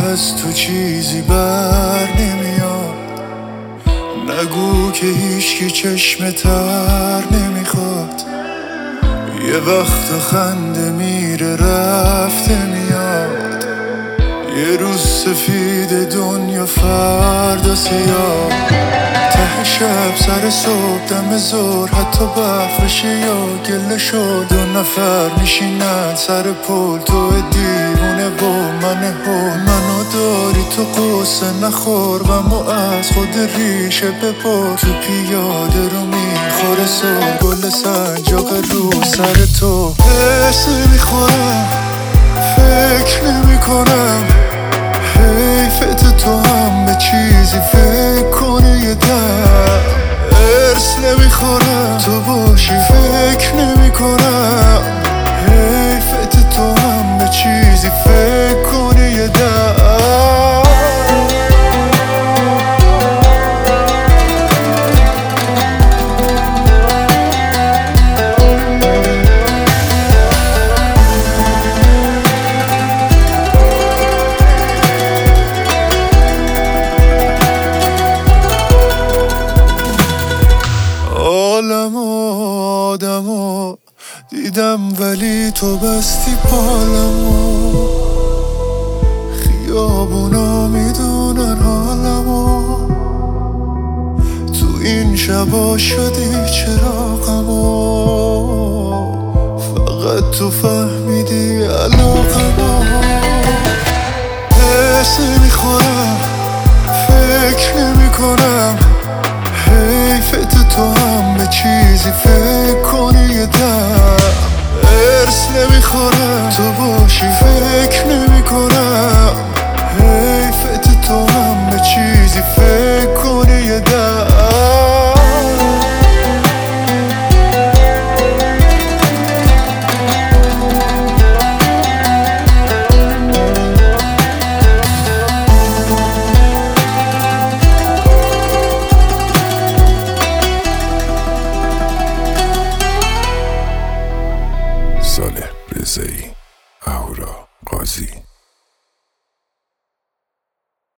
از تو چیزی بر نمیاد. نگو که هیچکی چشم تر نمیخواد. یه وقت خنده میره رفته میاد. یه روز سفید دنیا فردا سیاه. ته شب سر صبح دم زور حتی برف بشه یا گله شد. 2 نفر میشینن سر پل، تو دیوونه با منو داری تو قصه نخور. غمو از خود ریشه بپر. تو پیاده رو میخوره سر گل سنجاق رو سر تو. حس میخورم فکر نمی کنم. حیفت تو هم به چیزی فکر کنی یه دم. ارس نمیخورم تو باشی فکر نمی کنم. حیفت تو هم به چیزی فکر کنی یه دم. آدمو دیدم ولی تو بستی پالمو. خیابونا میدونن حالمو. تو این شبا شدی چراغمو. فقط تو فهمیدی علاقمو. حس میخورم فکر نمی کنم. حیفت تو هم به چیزی فکر کنی یه دم. ارس نمیخورم تو باشی فکر نمی کنم.